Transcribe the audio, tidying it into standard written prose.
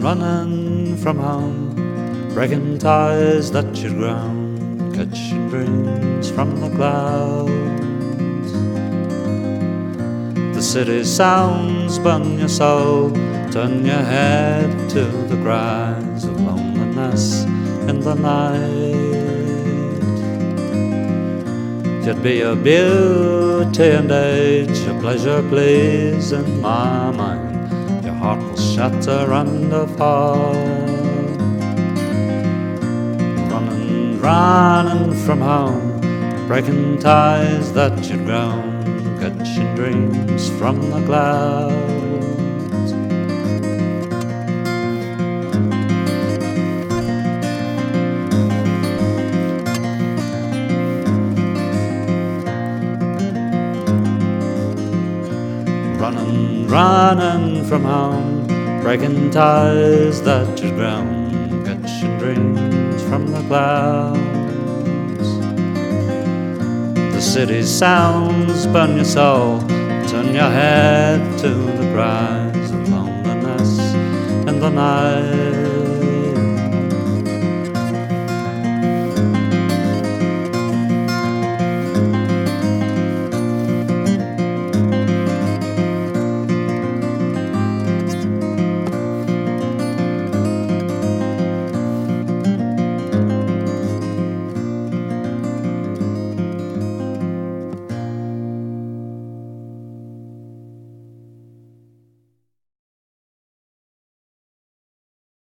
running from home, breaking ties that you'd grown, catching dreams from the clouds. The city sounds burn your soul, turn your head to the cries of loneliness in the night. You'd be a beauty and age, a pleasure please in my mind. Your heart will shatter and fall. Running from home, breaking ties that you'd grown, catching dreams from the clouds. Running from home, breaking ties that you'd grown, catching dreams from the clouds. The city sounds burn your soul, turn your head to the cries of loneliness in the night.